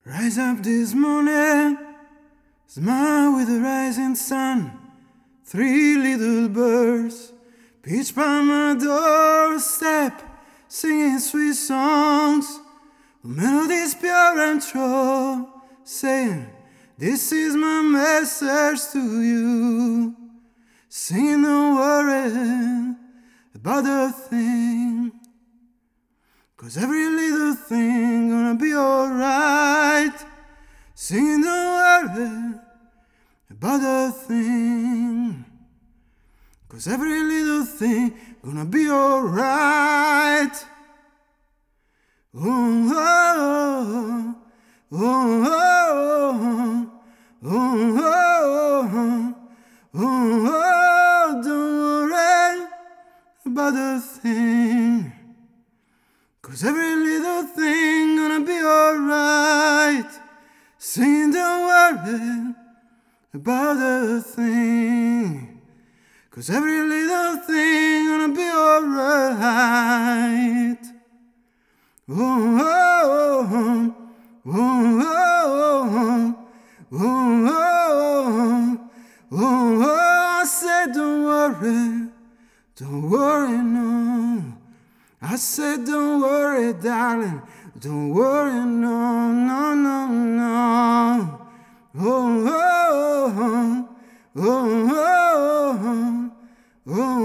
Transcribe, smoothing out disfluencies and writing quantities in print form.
Rise up this morning, smile with the rising sun. Three little birds pitch by my doorstep, singing sweet songs, melodies pure and true, saying, this is my message to you. Singing, don't worry about a thing, 'cause every little thing gonna be alright. Singing, don't worry about a thing, 'cause every little thing gonna be alright. Oh, oh, oh, oh, oh, oh, oh, oh, don't worry about a thing, 'cause every little thing gonna be alright. Sing, don't worry about a thing, 'cause every little thing gonna be alright. Oh, oh, oh, oh, oh, oh, oh, oh, I said don't worry, no. I said don't worry, darling, don't worry, no, no, no, no. Oh, oh, oh, oh, oh, oh.